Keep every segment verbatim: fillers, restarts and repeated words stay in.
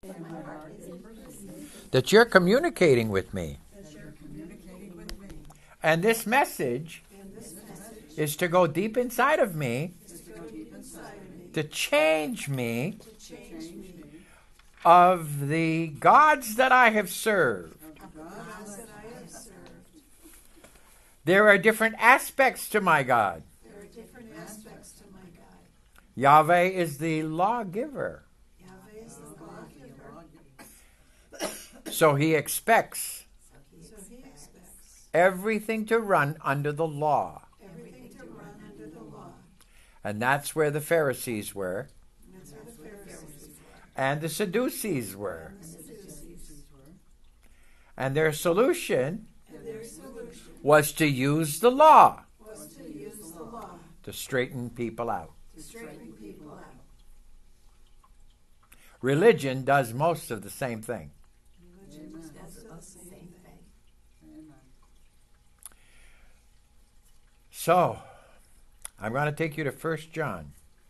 That you're communicating with me. And this message is to go deep inside of me, to change me of the gods that I have served. There are different aspects to my God. There are different aspects to my God. Yahweh is the lawgiver. Yahweh is the lawgiver. So he expects So he expects everything to run under the law. everything to run under the law. And that's where the Pharisees were. And that's where the Pharisees were. And the Sadducees were. And the Sadducees were. And their solution And their solution was to use the law was to use the law to straighten people out. to straighten people out. Religion does most of the same thing. Religion does the same thing. So, I'm going to take you to First John.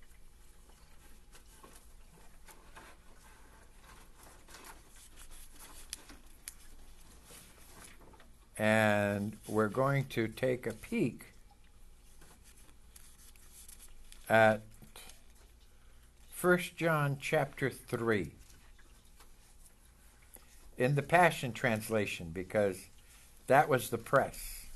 And we're going to take a peek at First John chapter three in the Passion Translation, because that was the press.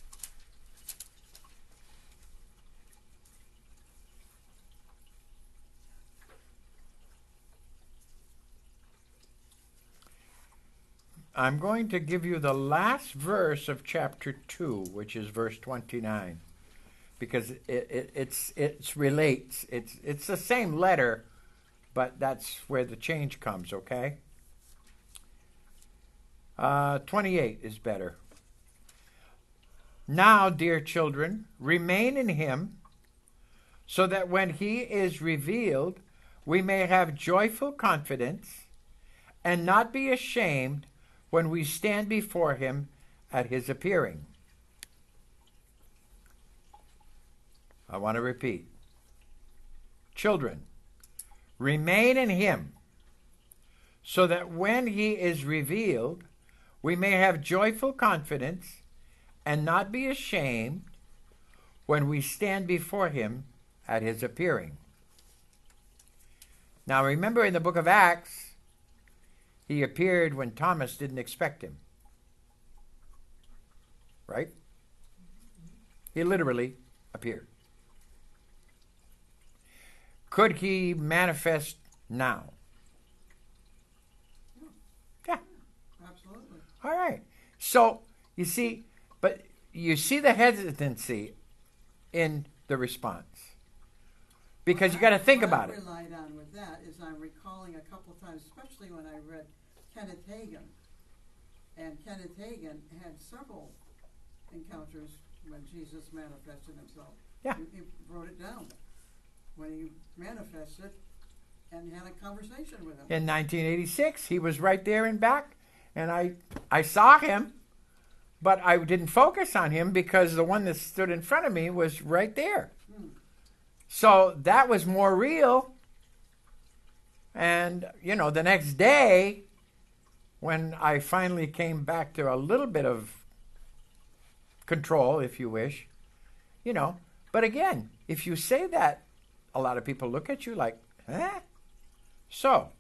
I'm going to give you the last verse of chapter two, which is verse twenty-nine, because it, it it's it's relates. It's it's the same letter, but that's where the change comes. Okay. Uh, twenty-eight is better. Now, dear children, remain in him, so that when he is revealed, we may have joyful confidence and not be ashamed when we stand before him at his appearing. I want to repeat. Children, remain in him, so that when he is revealed, we may have joyful confidence and not be ashamed when we stand before him at his appearing. Now remember, in the book of Acts, he appeared when Thomas didn't expect him. Right? He literally appeared. Could he manifest now? Yeah. Absolutely. All right. So, you see, but you see the hesitancy in the response. Because you got to think what about I it. relied on with that is I'm recalling a couple of times, especially when I read Kenneth Hagin. And Kenneth Hagin had several encounters when Jesus manifested himself. Yeah. He, he wrote it down. When he manifested and had a conversation with him. In nineteen eighty-six, he was right there in back, and I I saw him, but I didn't focus on him because the one that stood in front of me was right there. Hmm. So that was more real. And, you know, the next day, when I finally came back to a little bit of control, if you wish, you know, but again, if you say that, a lot of people look at you like, eh? So,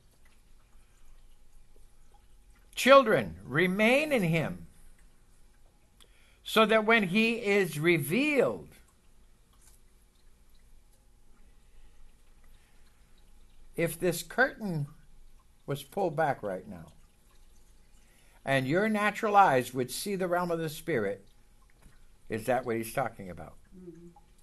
children, remain in him, so that when he is revealed, if this curtain was pulled back right now, and your natural eyes would see the realm of the Spirit, is that what he's talking about? Mm-hmm.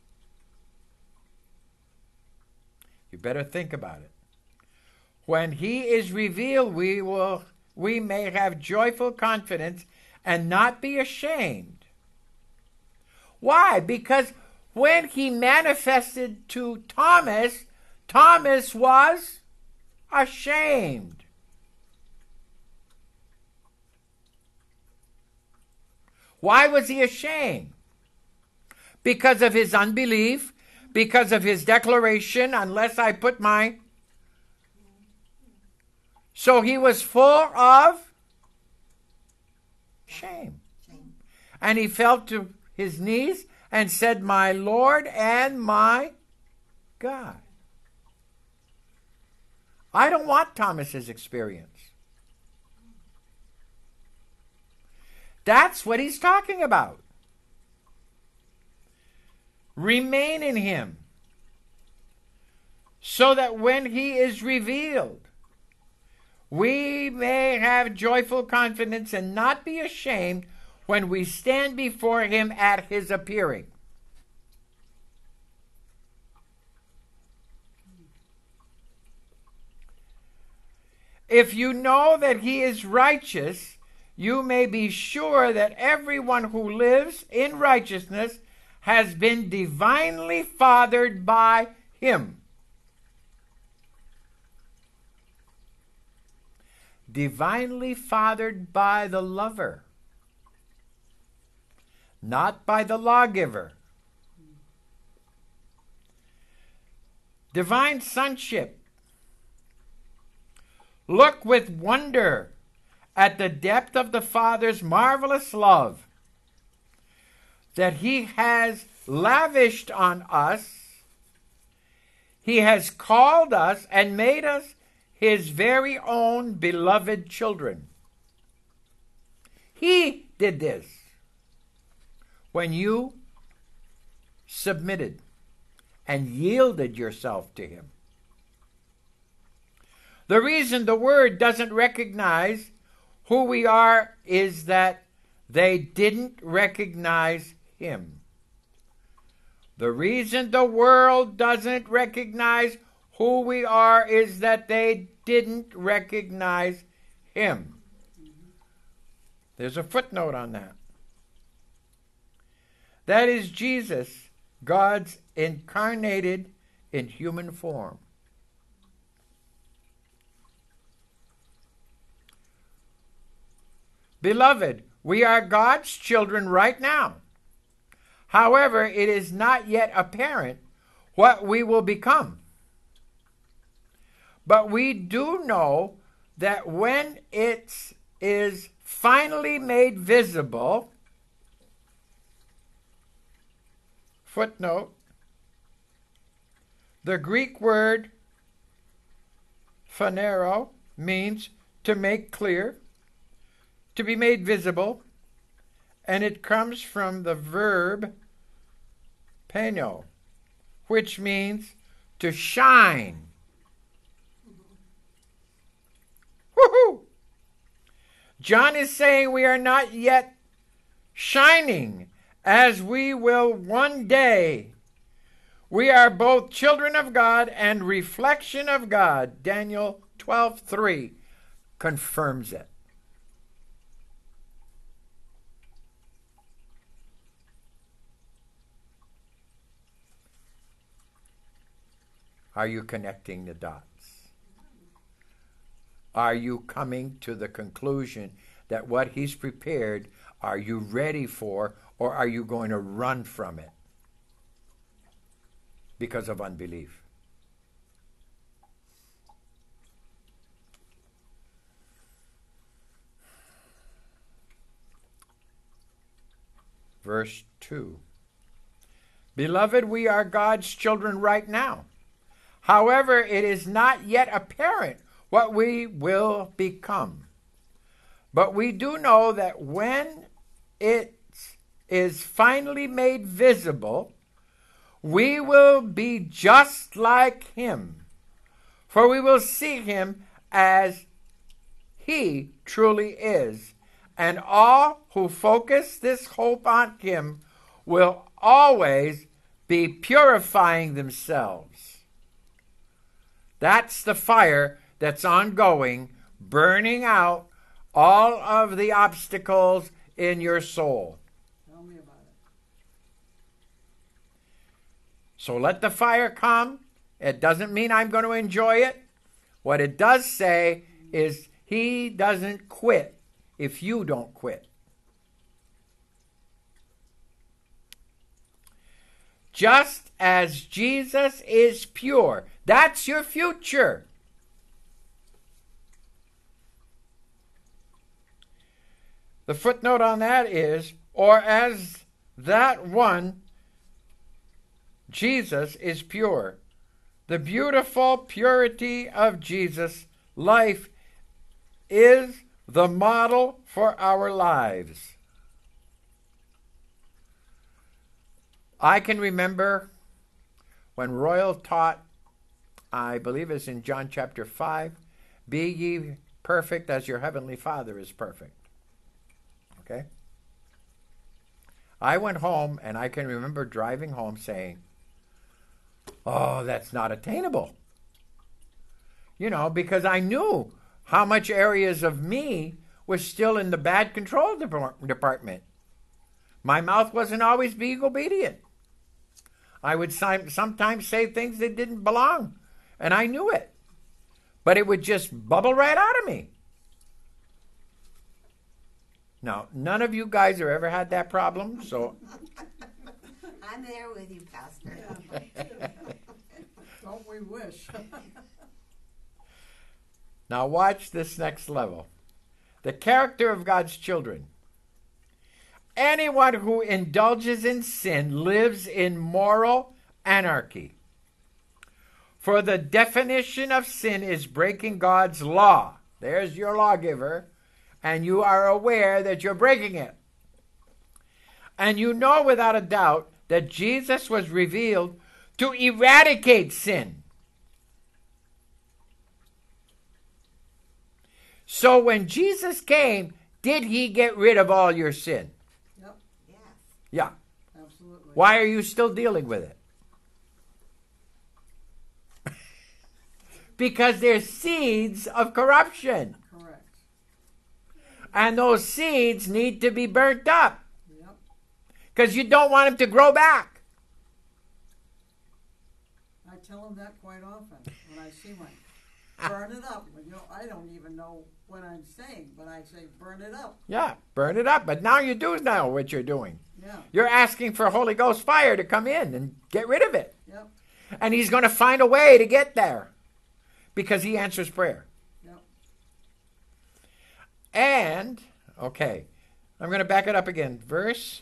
You better think about it. When he is revealed, we will we may have joyful confidence and not be ashamed. Why? Because when he manifested to Thomas, Thomas was ashamed. Why was he ashamed? Because of his unbelief, because of his declaration, unless I put my So he was full of shame. Shame. And he fell to his knees and said, "My Lord and my God." I don't want Thomas's experience. That's what he's talking about. Remain in him, so that when he is revealed, we may have joyful confidence and not be ashamed when we stand before him at his appearing. If you know that he is righteous, you may be sure that everyone who lives in righteousness has been divinely fathered by him. Divinely fathered by the lover, not by the lawgiver. Divine sonship. Look with wonder at the depth of the Father's marvelous love that he has lavished on us. He has called us and made us his very own beloved children. He did this when you submitted and yielded yourself to him. The reason the Word doesn't recognize who we are is that they didn't recognize him. The reason the world doesn't recognize who we are is that they didn't recognize him. There's a footnote on that. That is Jesus, God's incarnated in human form. Beloved, we are God's children right now. However, it is not yet apparent what we will become. But we do know that when it is finally made visible, footnote, the Greek word phanero means to make clear, to be made visible, and it comes from the verb peno, which means to shine. Woohoo! John is saying we are not yet shining as we will one day. We are both children of God and reflection of God. Daniel twelve three confirms it. Are you connecting the dots? Are you coming to the conclusion that what he's prepared, are you ready for, or are you going to run from it because of unbelief? Verse two. Beloved, we are God's children right now. However, it is not yet apparent what we will become. But we do know that when it is finally made visible, we will be just like him, for we will see him as he truly is, and all who focus this hope on him will always be purifying themselves. That's the fire that's ongoing, burning out all of the obstacles in your soul. Tell me about it. So let the fire come. It doesn't mean I'm going to enjoy it. What it does say is he doesn't quit if you don't quit. Just as Jesus is pure. That's your future. The footnote on that is, or as that one, Jesus is pure. The beautiful purity of Jesus' life is the model for our lives. I can remember when Royal taught, I believe it's in John chapter five, be ye perfect as your heavenly Father is perfect. Okay? I went home and I can remember driving home saying, oh, that's not attainable. You know, because I knew how much areas of me was still in the bad control department. My mouth wasn't always being obedient. I would sometimes say things that didn't belong, and I knew it. But it would just bubble right out of me. Now, none of you guys have ever had that problem, so... I'm there with you, Pastor. Yeah. Don't we wish? Now watch this next level. The character of God's children. Anyone who indulges in sin lives in moral anarchy. For the definition of sin is breaking God's law. There's your lawgiver, and you are aware that you're breaking it. And you know without a doubt that Jesus was revealed to eradicate sin. So when Jesus came, did he get rid of all your sin? Yep, Yes. Yeah. absolutely. Why are you still dealing with it? Because they're seeds of corruption. Correct. And those seeds need to be burnt up. Yep. Because you don't want them to grow back. I tell them that quite often when I see one. Burn it up. You know, I don't even know what I'm saying, but I say burn it up. Yeah, burn it up. But now you do know what you're doing. Yeah. You're asking for Holy Ghost fire to come in and get rid of it. Yep. And he's going to find a way to get there. Because he answers prayer. Yep. And, okay, I'm going to back it up again. Verse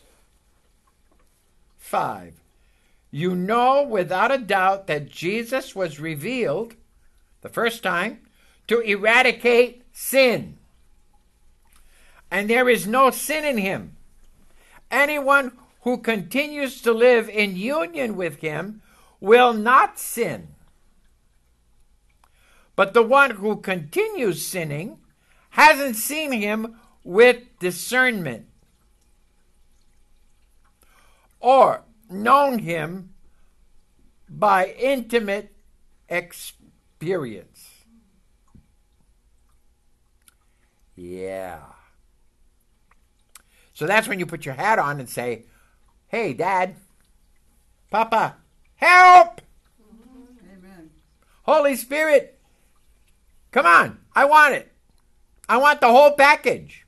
five. You know without a doubt that Jesus was revealed the first time to eradicate sin. And there is no sin in him. Anyone who continues to live in union with him will not sin. But the one who continues sinning hasn't seen him with discernment or known him by intimate experience. Yeah. So that's when you put your hat on and say, hey, Dad, Papa, help! Amen. Holy Spirit, come on, I want it. I want the whole package.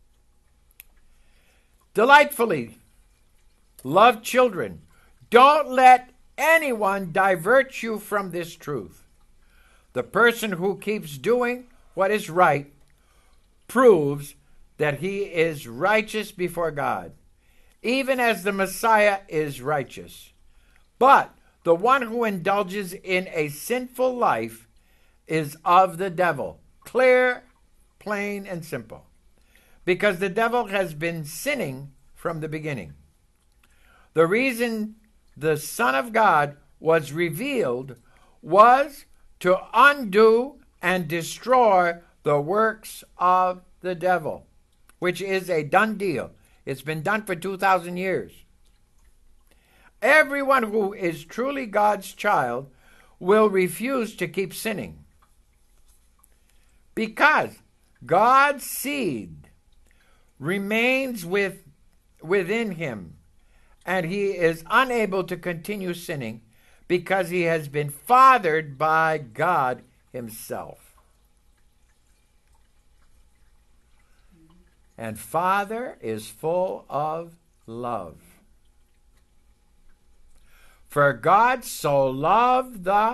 Delightfully, love children. Don't let anyone divert you from this truth. The person who keeps doing what is right proves that he is righteous before God, even as the Messiah is righteous. But the one who indulges in a sinful life is of the devil. Clear, plain, and simple. Because the devil has been sinning from the beginning. The reason the Son of God was revealed was to undo and destroy the works of the devil, which is a done deal. It's been done for two thousand years. Everyone who is truly God's child will refuse to keep sinning, because God's seed remains with, within him, and he is unable to continue sinning because he has been fathered by God himself. And Father is full of love. For God so loved the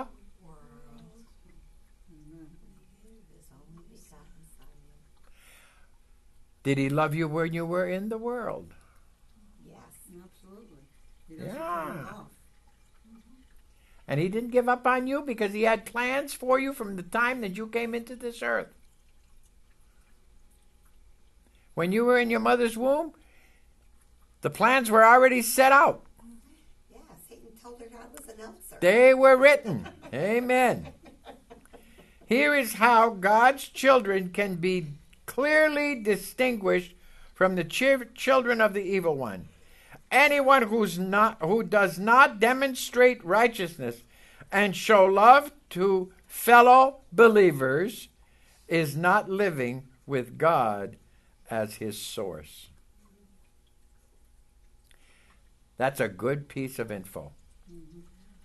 His only begotten Son. Did he love you when you were in the world? Yes. Absolutely. He doesn't Yeah. turn it off. And he didn't give up on you because he had plans for you from the time that you came into this earth. When you were in your mother's womb, the plans were already set out. Yeah, Satan told her God was an elser. They were written. Amen. Here is how God's children can be clearly distinguished from the chi- children of the evil one. Anyone who's not, who does not demonstrate righteousness and show love to fellow believers is not living with God as his source. That's a good piece of info. Mm-hmm.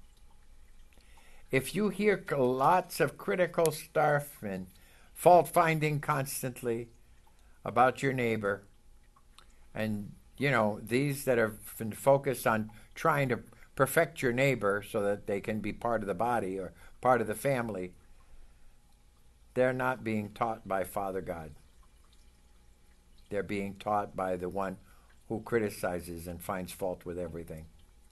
If you hear lots of critical stuff and fault finding constantly about your neighbor, and you know, these that have been focused on trying to perfect your neighbor so that they can be part of the body or part of the family, they're not being taught by Father God. They're being taught by the one who criticizes and finds fault with everything.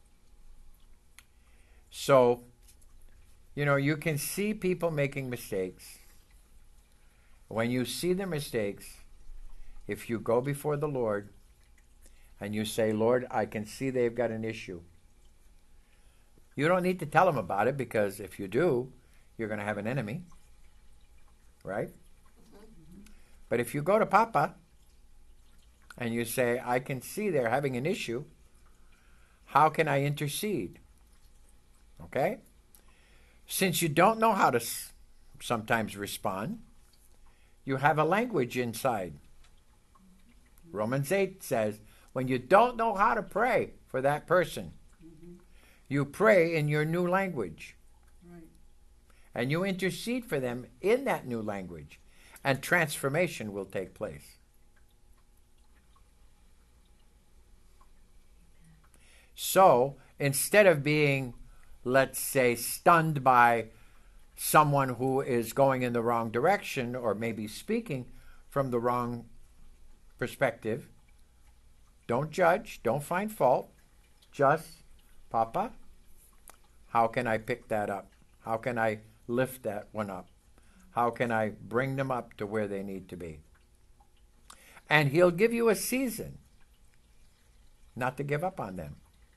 So, you know, you can see people making mistakes. When you see their mistakes, if you go before the Lord and you say, Lord, I can see they've got an issue. You don't need to tell them about it, because if you do, you're going to have an enemy. Right? Mm-hmm. But if you go to Papa and you say, I can see they're having an issue, how can I intercede? Okay? Since you don't know how to s- sometimes respond, you have a language inside. Romans eight says, when you don't know how to pray for that person, mm-hmm. you pray in your new language. Right. And you intercede for them in that new language. And transformation will take place. So, instead of being, let's say, stunned by someone who is going in the wrong direction or maybe speaking from the wrong perspective, don't judge, don't find fault. Just, Papa, how can I pick that up? How can I lift that one up? How can I bring them up to where they need to be? And he'll give you a season not to give up on them.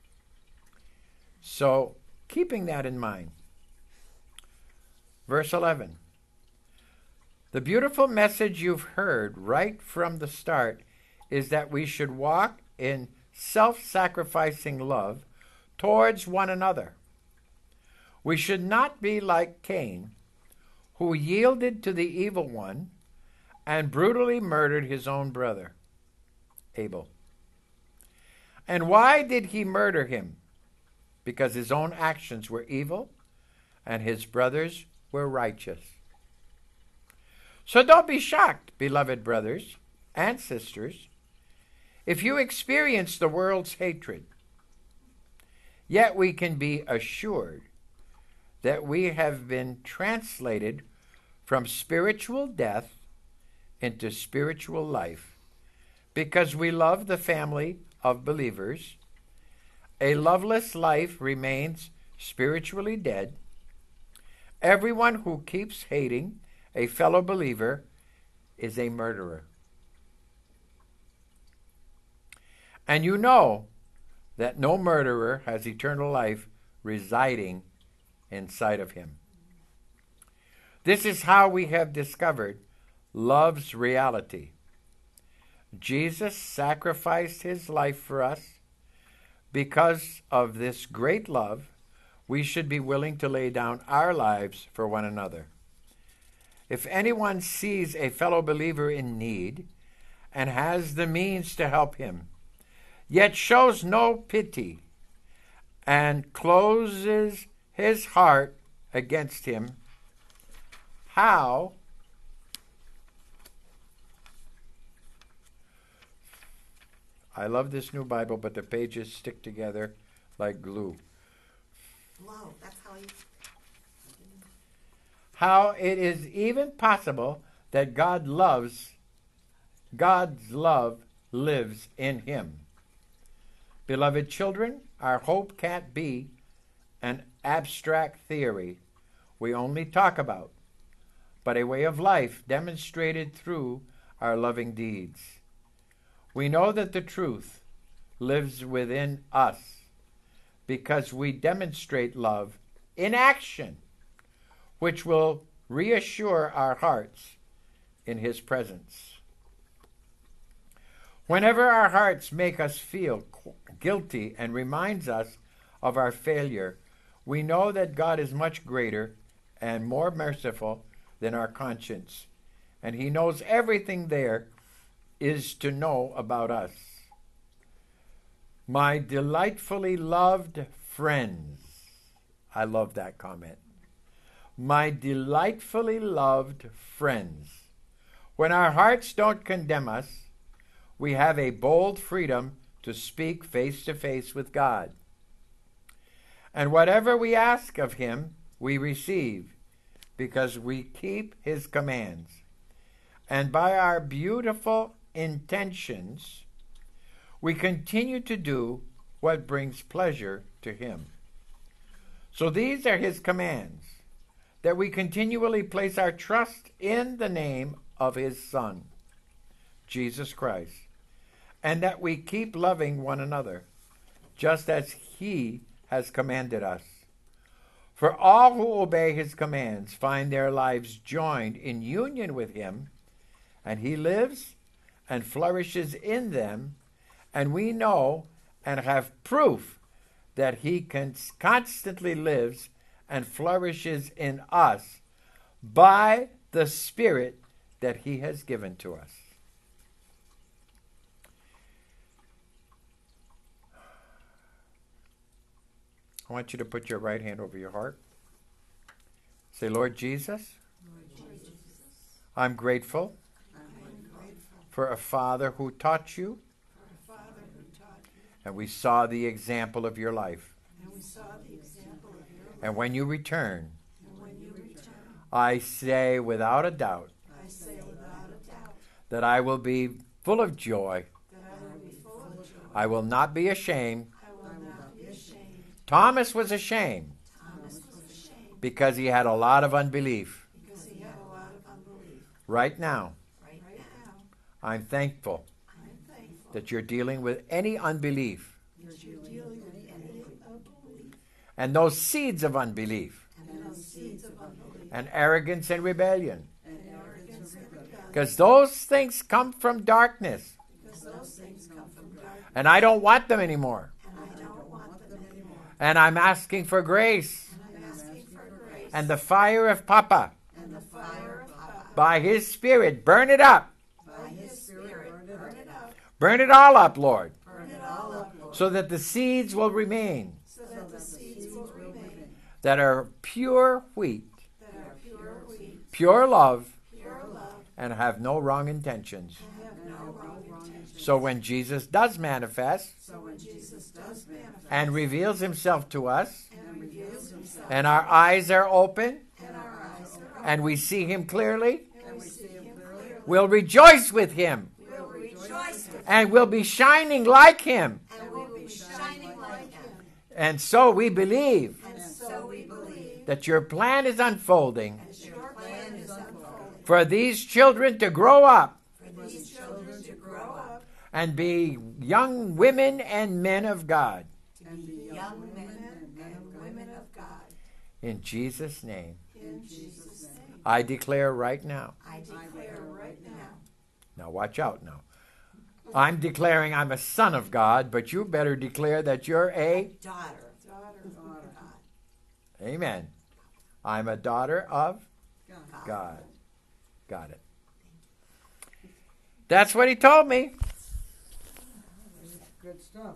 So, keeping that in mind. Verse eleven. The beautiful message you've heard right from the start is that we should walk in self-sacrificing love towards one another. We should not be like Cain, who yielded to the evil one and brutally murdered his own brother, Abel. And why did he murder him? Because his own actions were evil and his brothers were righteous. So don't be shocked, beloved brothers and sisters, if you experience the world's hatred. Yet we can be assured that we have been translated from spiritual death into spiritual life because we love the family of believers. A loveless life remains spiritually dead. Everyone who keeps hating a fellow believer is a murderer. And you know that no murderer has eternal life residing inside of him. This is how we have discovered love's reality. Jesus sacrificed his life for us. Because of this great love, we should be willing to lay down our lives for one another. If anyone sees a fellow believer in need and has the means to help him, yet shows no pity and closes his heart against him, how I love this new Bible, but the pages stick together like glue. Whoa, that's how you... How it is even possible that God loves God's love lives in him. Beloved children, our hope can't be an abstract theory we only talk about, but a way of life demonstrated through our loving deeds. We know that the truth lives within us because we demonstrate love in action, which will reassure our hearts in his presence. Whenever our hearts make us feel guilty and reminds us of our failure, we know that God is much greater and more merciful than our conscience, and he knows everything there is to know about us. My delightfully loved friends. I love that comment. My delightfully loved friends. When our hearts don't condemn us, we have a bold freedom to speak face to face with God. And whatever we ask of him, we receive, because we keep his commands. And by our beautiful intentions, we continue to do what brings pleasure to him. So these are his commands, that we continually place our trust in the name of his Son, Jesus Christ, and that we keep loving one another, just as he has commanded us. For all who obey his commands find their lives joined in union with him, and he lives and flourishes in them, and we know and have proof that he can constantly lives and flourishes in us by the Spirit that he has given to us. I want you to put your right hand over your heart. Say, Lord Jesus, Lord Jesus, I'm grateful I'm grateful for a Father who taught you, for a Father who taught you, and we saw the example of your life. and we saw the example of your life. And when you return, And when you return, I say without a doubt I say without a doubt that I will be full of joy. that I will be full of joy. I will not be ashamed. I will not be ashamed. Thomas was ashamed Thomas was ashamed because he had a lot of unbelief. because he had a lot of unbelief. Right now, Right Right now, now, I'm thankful I'm thankful that you're dealing with any unbelief that you're dealing with any unbelief and those seeds of unbelief and those seeds of unbelief and arrogance and rebellion, and arrogance and rebellion. because those things come from darkness, Because those things come from darkness, and I don't want them anymore. and I don't want them anymore. And I'm asking for grace And I'm asking for grace and the fire of Papa, and the fire of Papa. by his Spirit, burn it up. By his Spirit, burn it up. Burn it all up, Lord, Burn it all up, Lord, so that the seeds will remain so that the seeds will remain that are pure wheat, that are pure wheat, pure love, pure love, and have no wrong intentions. and have no wrong intentions. So when Jesus does manifest So when Jesus does manifest and reveals himself to us, and reveals himself, and our eyes are open, and our eyes are open, and we see him clearly, and we see him clearly, we'll rejoice with him, we'll rejoice with and we'll be shining like him. and we'll be shining like him. And so we believe And so we believe that your plan is unfolding that your plan is unfolding for these children to grow up for these children to grow up and be young women and men of God. to be young men and women of God. In Jesus' name, in Jesus' name. I declare right now. I declare right now. Now watch out now. I'm declaring I'm a son of God, but you better declare that you're a, Daughter Daughter of of God. God. amen. I'm a daughter of God. God. Got it. That's what he told me. Good stuff.